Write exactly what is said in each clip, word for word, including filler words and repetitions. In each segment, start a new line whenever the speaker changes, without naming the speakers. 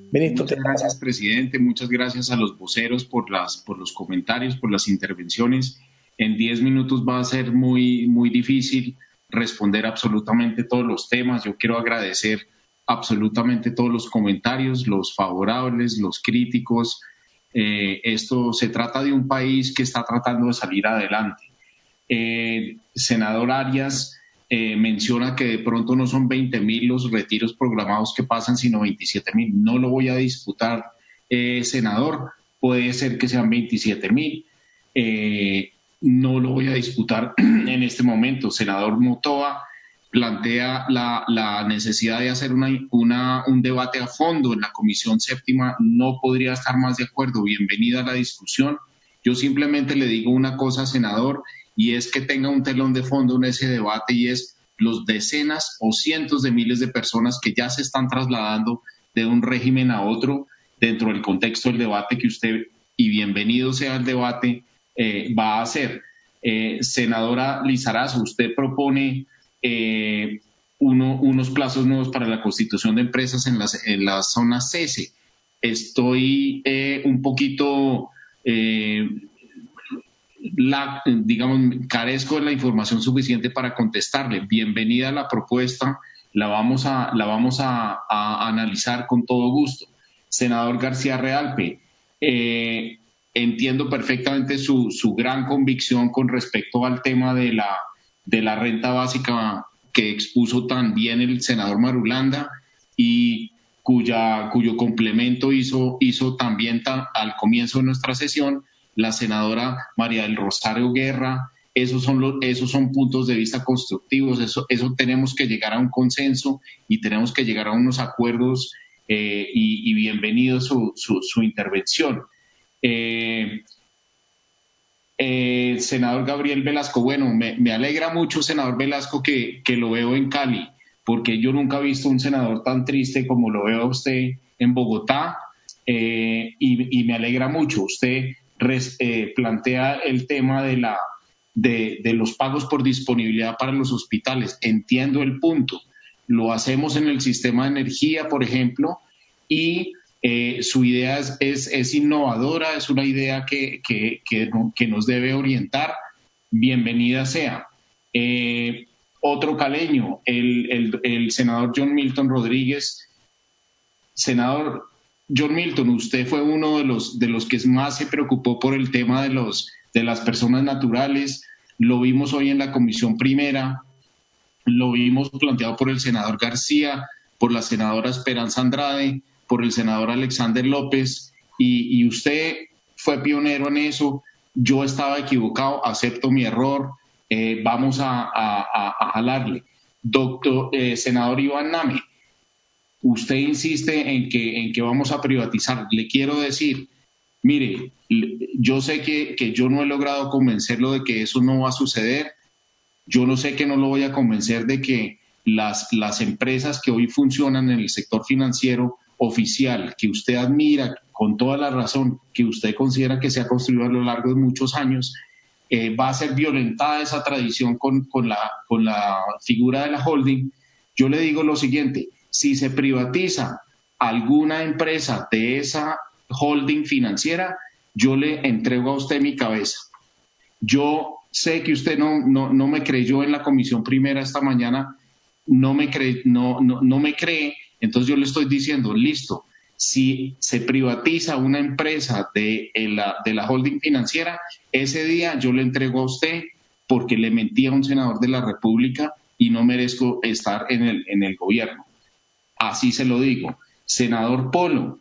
Ministro, te
Muchas gracias, presidente. Muchas gracias a los voceros por las, por los comentarios, por las intervenciones. En diez minutos va a ser muy, muy difícil responder absolutamente todos los temas. Yo quiero agradecer absolutamente todos los comentarios, los favorables, los críticos. Eh, esto se trata de un país que está tratando de salir adelante. Eh, senador Arias eh, menciona que de pronto no son veinte mil los retiros programados que pasan, sino veintisiete mil. No lo voy a disputar, eh, senador. Puede ser que sean veintisiete mil. Eh, no lo voy a disputar en este momento. Senador Motoa plantea la, la necesidad de hacer una, una, un debate a fondo en la Comisión Séptima. No podría estar más de acuerdo. Bienvenida a la discusión. Yo simplemente le digo una cosa, senador, y es que tenga un telón de fondo en ese debate, y es los decenas o cientos de miles de personas que ya se están trasladando de un régimen a otro dentro del contexto del debate que usted, y bienvenido sea el debate, eh, va a hacer. Eh, senadora Lizarazo, usted propone eh, uno, unos plazos nuevos para la constitución de empresas en las, en las zonas C E S E. Estoy eh, un poquito... Eh, La, digamos, carezco de la información suficiente para contestarle. Bienvenida a la propuesta, la vamos a, la vamos a, a analizar con todo gusto. Senador García Realpe, eh, entiendo perfectamente su, su gran convicción con respecto al tema de la, de la renta básica que expuso también el senador Marulanda y cuya, cuyo complemento hizo, hizo también ta, al comienzo de nuestra sesión la senadora María del Rosario Guerra. Esos son, los, esos son puntos de vista constructivos, eso, eso tenemos que llegar a un consenso y tenemos que llegar a unos acuerdos, eh, y, y bienvenido su, su, su intervención. Eh, eh, senador Gabriel Velasco, bueno, me, me alegra mucho, senador Velasco, que, que lo veo en Cali, porque yo nunca he visto un senador tan triste como lo veo a usted en Bogotá, eh, y, y me alegra mucho. Usted Res, eh, plantea el tema de, la, de, de los pagos por disponibilidad para los hospitales. Entiendo el punto. Lo hacemos en el sistema de energía, por ejemplo, y eh, su idea es, es, es innovadora, es una idea que, que, que, que nos debe orientar. Bienvenida sea. Eh, otro caleño, el, el, el senador John Milton Rodríguez. Senador John Milton, usted fue uno de los, de los que más se preocupó por el tema de, los, de las personas naturales. Lo vimos hoy en la Comisión Primera, lo vimos planteado por el senador García, por la senadora Esperanza Andrade, por el senador Alexander López, y, y usted fue pionero en eso. Yo estaba equivocado, acepto mi error, eh, vamos a, a, a, a jalarle. Doctor, eh, senador Iván Name, usted insiste en que, en que vamos a privatizar. Le quiero decir, mire, yo sé que, que yo no he logrado convencerlo de que eso no va a suceder. Yo no sé que no lo voy a convencer de que las, las empresas que hoy funcionan en el sector financiero oficial, que usted admira con toda la razón, que usted considera que se ha construido a lo largo de muchos años, eh, va a ser violentada esa tradición con, con, la, con la figura de la holding. Yo le digo lo siguiente: si se privatiza alguna empresa de esa holding financiera, yo le entrego a usted mi cabeza. Yo sé que usted no, no, no me creyó en la Comisión Primera esta mañana, no me cree, no, no, no me cree, entonces yo le estoy diciendo, listo, si se privatiza una empresa de, de, la, de la holding financiera, ese día yo le entrego a usted porque le mentí a un senador de la República y no merezco estar en el, en el gobierno. Así se lo digo. Senador Polo,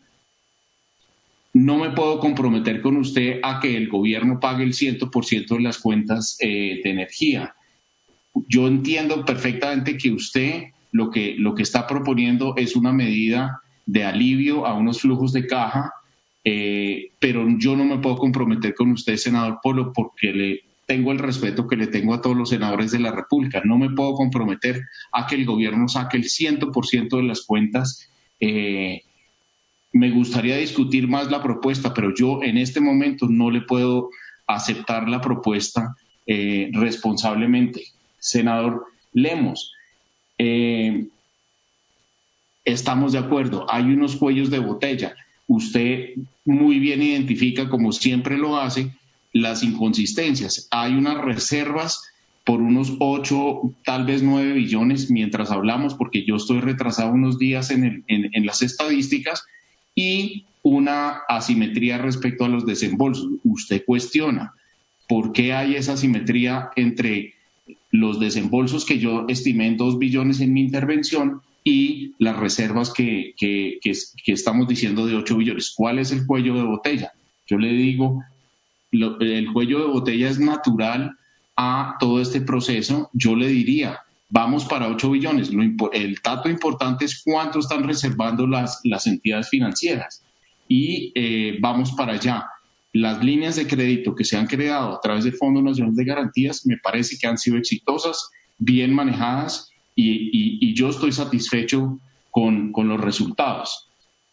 no me puedo comprometer con usted a que el gobierno pague el cien por ciento de las cuentas eh, de energía. Yo entiendo perfectamente que usted lo que, lo que está proponiendo es una medida de alivio a unos flujos de caja, eh, pero yo no me puedo comprometer con usted, senador Polo, porque le tengo el respeto que le tengo a todos los senadores de la República. No me puedo comprometer a que el gobierno saque el cien por ciento de las cuentas. Eh, me gustaría discutir más la propuesta, pero yo en este momento no le puedo aceptar la propuesta eh, responsablemente. Senador Lemos, eh, Estamos de acuerdo, hay unos cuellos de botella. Usted muy bien identifica, como siempre lo hace, las inconsistencias. Hay unas reservas por unos ocho, tal vez nueve billones mientras hablamos, porque yo estoy retrasado unos días en, el, en, en las estadísticas, y una asimetría respecto a los desembolsos. Usted cuestiona por qué hay esa asimetría entre los desembolsos que yo estimé en dos billones en mi intervención y las reservas que, que, que, que estamos diciendo de ocho billones. ¿Cuál es el cuello de botella? Yo le digo, lo, el cuello de botella es natural a todo este proceso. Yo le diría, vamos para ocho billones. Lo, el dato importante es cuánto están reservando las, las entidades financieras. Y eh, vamos para allá. Las líneas de crédito que se han creado a través del Fondo Nacional de Garantías me parece que han sido exitosas, bien manejadas, y, y, y yo estoy satisfecho con, con los resultados.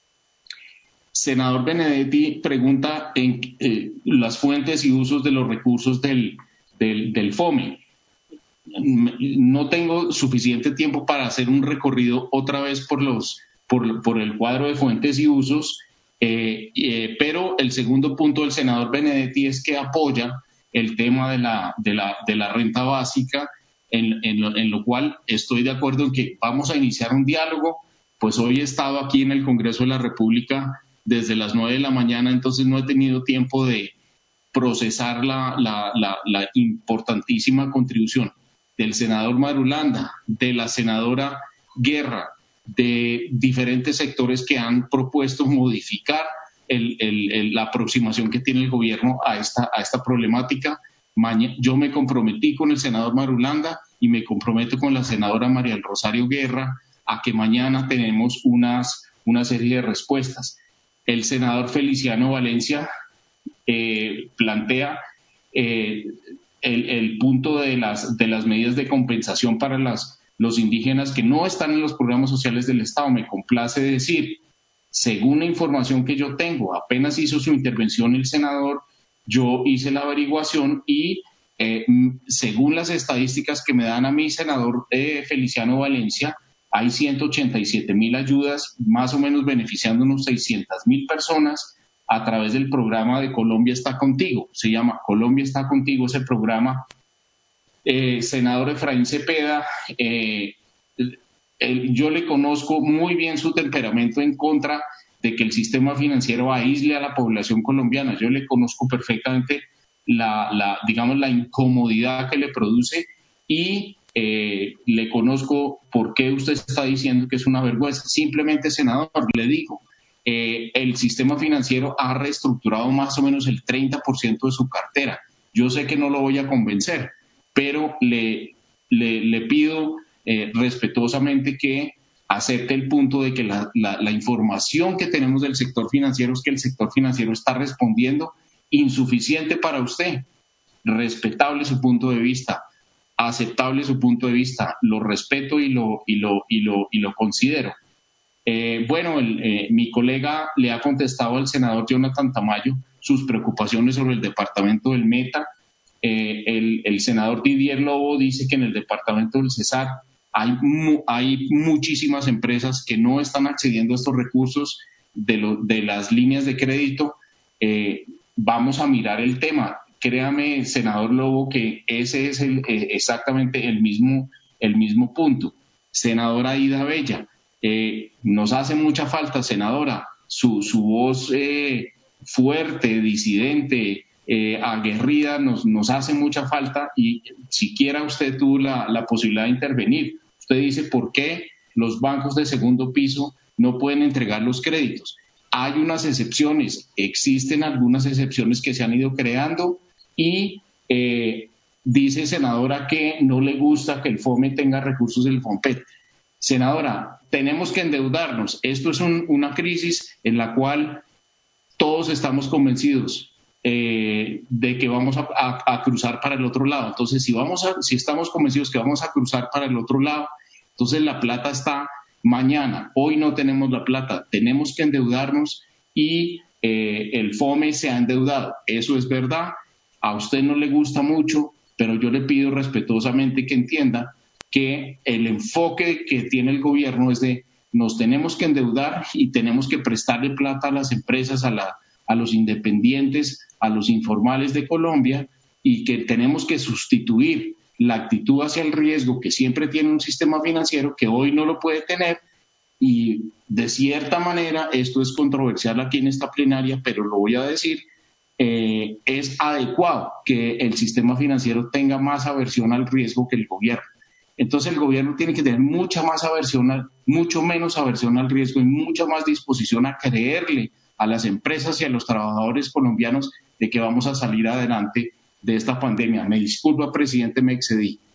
Senador Benedetti pregunta en eh, las fuentes y usos de los recursos del, del, del FOME. No tengo suficiente tiempo para hacer un recorrido otra vez por, los, por, por el cuadro de fuentes y usos, eh, eh, pero el segundo punto del senador Benedetti es que apoya el tema de la, de la, de la renta básica, en, en, lo, en lo cual estoy de acuerdo en que vamos a iniciar un diálogo. Pues hoy he estado aquí en el Congreso de la República desde las nueve de la mañana, entonces no he tenido tiempo de procesar la, la, la, la importantísima contribución del senador Marulanda, de la senadora Guerra, de diferentes sectores que han propuesto modificar el, el, el, la aproximación que tiene el gobierno a esta, a esta problemática. Maña, yo me comprometí con el senador Marulanda y me comprometo con la senadora María del Rosario Guerra a que mañana tenemos unas, una serie de respuestas. El senador Feliciano Valencia eh, plantea eh, el, el punto de las, de las medidas de compensación para las, los indígenas que no están en los programas sociales del Estado. Me complace decir, según la información que yo tengo, apenas hizo su intervención el senador, yo hice la averiguación y eh, según las estadísticas que me dan a mí, senador eh, Feliciano Valencia, hay ciento ochenta y siete mil ayudas, más o menos beneficiando unos seiscientas mil personas a través del programa de Colombia está contigo. Se llama Colombia está contigo ese programa. Eh, senador Efraín Cepeda, eh, el, yo le conozco muy bien su temperamento en contra de que el sistema financiero aísle a la población colombiana. Yo le conozco perfectamente la, la digamos, la incomodidad que le produce y eh, le conozco por qué usted está diciendo que es una vergüenza. Simplemente, senador, le digo, eh, el sistema financiero ha reestructurado más o menos el treinta por ciento de su cartera. Yo sé que no lo voy a convencer, pero le, le, le pido eh, respetuosamente que acepte el punto de que la, la, la información que tenemos del sector financiero es que el sector financiero está respondiendo insuficiente para usted. Respetable su punto de vista, aceptable su punto de vista, lo respeto y lo, y lo, y lo, y lo considero. Eh, bueno, el, eh, mi colega le ha contestado al senador Jonathan Tamayo sus preocupaciones sobre el departamento del Meta. Eh, el, el senador Didier Lobo dice que en el departamento del Cesar hay, mu hay muchísimas empresas que no están accediendo a estos recursos de, lo, de las líneas de crédito. Eh, vamos a mirar el tema. Créame, senador Lobo, que ese es el, eh, exactamente el mismo, el mismo punto. Senadora Aida Bella, eh, nos hace mucha falta, senadora, su, su voz eh, fuerte, disidente, eh, aguerrida, nos, nos hace mucha falta y siquiera usted tuvo la, la posibilidad de intervenir. Usted dice, ¿por qué los bancos de segundo piso no pueden entregar los créditos? Hay unas excepciones, existen algunas excepciones que se han ido creando y eh, dice, senadora, que no le gusta que el FOME tenga recursos del FOMPET. Senadora, tenemos que endeudarnos. Esto es un, una crisis en la cual todos estamos convencidos eh, de que vamos a, a, a cruzar para el otro lado. Entonces, si, vamos a, si estamos convencidos que vamos a cruzar para el otro lado, entonces la plata está mañana. Hoy no tenemos la plata, tenemos que endeudarnos y eh, el FOME se ha endeudado. Eso es verdad. A usted no le gusta mucho, pero yo le pido respetuosamente que entienda que el enfoque que tiene el gobierno es de nos tenemos que endeudar y tenemos que prestarle plata a las empresas, a, la, a los independientes, a los informales de Colombia, y que tenemos que sustituir la actitud hacia el riesgo que siempre tiene un sistema financiero que hoy no lo puede tener. Y de cierta manera, esto es controversial aquí en esta plenaria, pero lo voy a decir, eh, es adecuado que el sistema financiero tenga más aversión al riesgo que el gobierno. Entonces el gobierno tiene que tener mucha más aversión, al, mucho menos aversión al riesgo y mucha más disposición a creerle a las empresas y a los trabajadores colombianos de que vamos a salir adelante de esta pandemia. Me disculpa, presidente, me excedí.